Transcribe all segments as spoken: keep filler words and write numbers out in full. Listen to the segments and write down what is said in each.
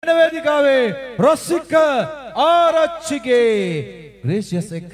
වේදිකාවේ රසික Arachchige Gracias එක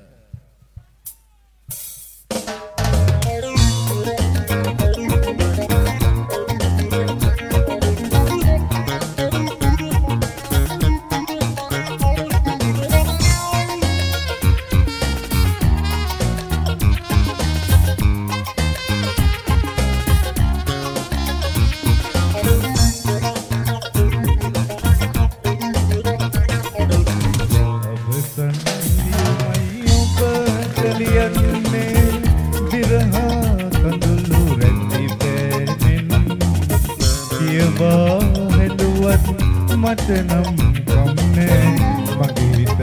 මටනම් කම්නේ මගේ හිතට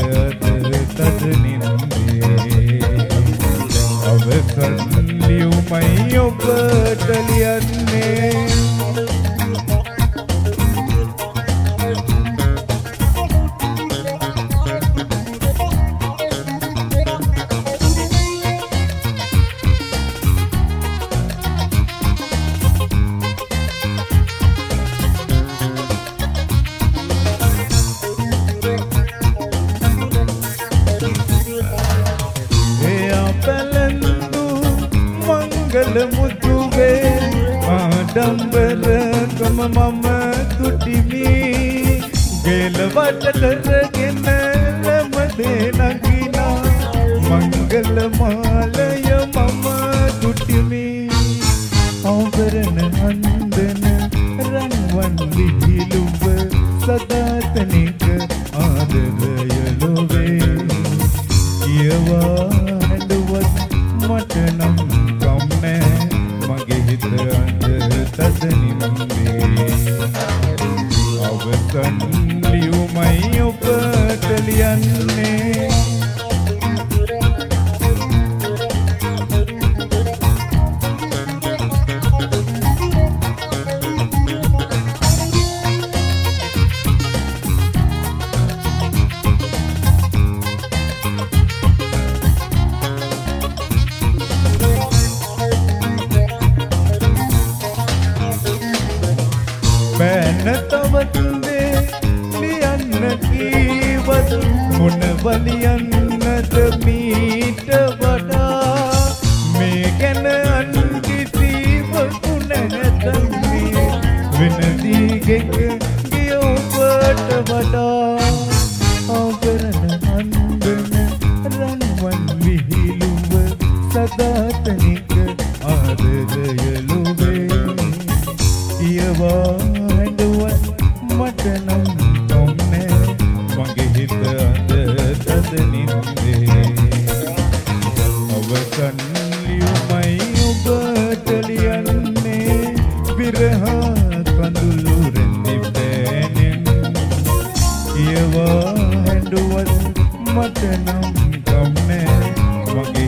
තදනින්නේ අවසන් ලියුමයි ඔබට ලියන්නේ මුතුවේ ආඩම්බරකම මම තුටිමි ගෙලවට කරගෙන ලමදේ නගිනා මංගල මාලය මම තුටිමි ආවරණ අන්දන රන්වන් විහිළුව සදාතනික ආදරය ලොවේ කියවා හැඬුවත් මට නම් අවසන් ලියුමයි ඔබට ලියන්නේ තවතුනේ ලියන්න කීවද මොන වලියන්නද මීට වඩා මේ ගැන අන් කිසිවකු නැතන්නේ වෙන දිගක ගිය ඔබට වඩා ආවරණ අන්දන රන්වන් විහිළුව සදාතනික ආදරය ලොවේ කියවා මට නම් කොම්නේ මගේ හිත අද තදනින්නේ අවසන් ලියුමයි ඔබට ලියන්නේ විරහ කඳුළු රැඳි පෑනෙන් කියවා හැඬුවත් මට නම් කොම්නේ මගේ